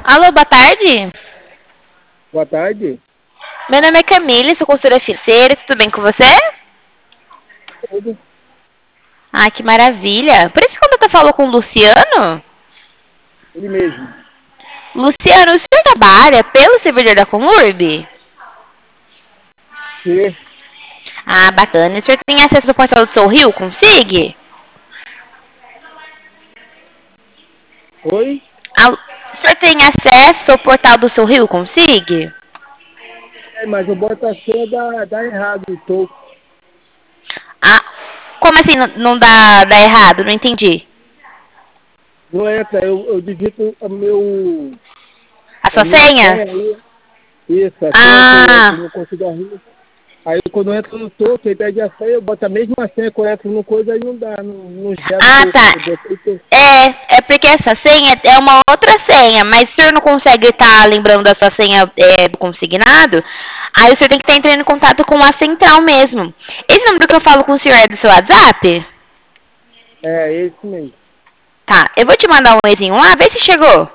Alô, boa tarde. Boa tarde. Meu nome é Camille, sou consultora financeira, tudo bem com você? Tudo. Ah, que maravilha. Por isso que eu falou com o Luciano? Ele mesmo. Luciano, o senhor trabalha pelo servidor da Comurb? Sim. Ah, bacana. O senhor tem acesso ao portal do Sorriu? Consegue? Oi? O senhor tem acesso ao portal do Sorriu? Consegue? Mas eu boto a senha dá errado. Ah, como assim não dá errado? Não entendi. Não entra, eu digito A a sua minha senha? senha aí. Isso, a senha que eu Ah, não consigo arrumar. Aí quando eu entro no toque, ele pede a senha, eu boto a mesma senha que eu entro no coisa, aí não dá, não gera o ah, toque. tá. Eu botei toque. É porque essa senha é uma outra senha, mas o senhor não consegue estar lembrando da sua senha do consignado, aí o senhor tem que estar entrando em contato com a central mesmo. Esse número que eu falo com o senhor é do seu WhatsApp? É, esse mesmo. Tá, eu vou te mandar um oizinho lá, vê se chegou.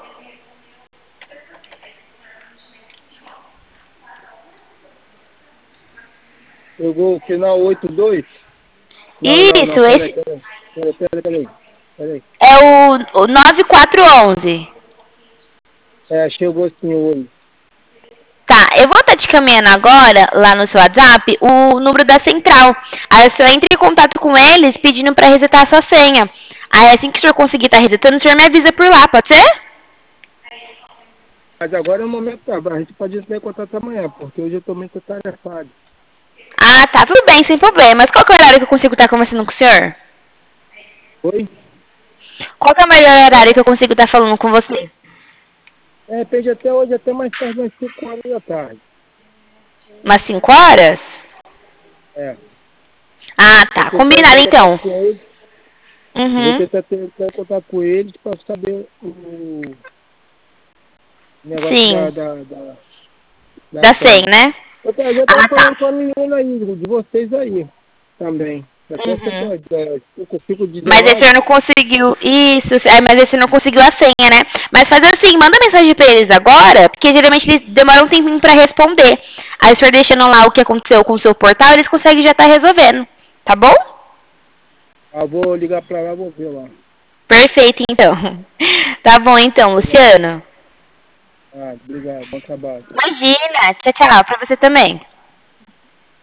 Pegou o final 82? Não, Isso, peraí, esse peraí. Peraí. é o 9411. Chegou sim hoje. Tá, eu vou estar te caminhando agora, lá no seu WhatsApp, o número da central. Aí o senhor entra em contato com eles pedindo para resetar a sua senha. Aí assim que o senhor conseguir estar resetando, o senhor me avisa por lá, pode ser? Mas agora é o momento, tá? A gente pode entrar em contato amanhã, porque hoje eu tô muito tarefado. Ah, tá, tudo bem, sem problema. Mas qual que é o horário que eu consigo estar conversando com o senhor? Oi? Qual que é o melhor horário que eu consigo estar falando com você? Depende até hoje, até mais tarde, umas 5 horas da tarde. Umas 5 horas? É. Ah, Vou tá, tentar entrar combinado em contato então. com eles. Vou Uhum, tentar entrar em contato com eles para saber o negócio sim, da da senha. 100, né? Eu tava Ah, tá. falando com a menina aí, de vocês aí também. Até Uhum. 519. Não conseguiu. Isso, mas esse não conseguiu a senha, né? Mas faz assim, manda mensagem pra eles agora, porque geralmente eles demoram um tempinho pra responder. Aí o senhor deixando lá o que aconteceu com o seu portal, eles conseguem já estar resolvendo. Tá bom? Vou ligar para lá, vou ver lá. Perfeito, então. Tá bom, então, Luciano. Obrigado, bom trabalho. Imagina. Tchau, tchau. Pra você também.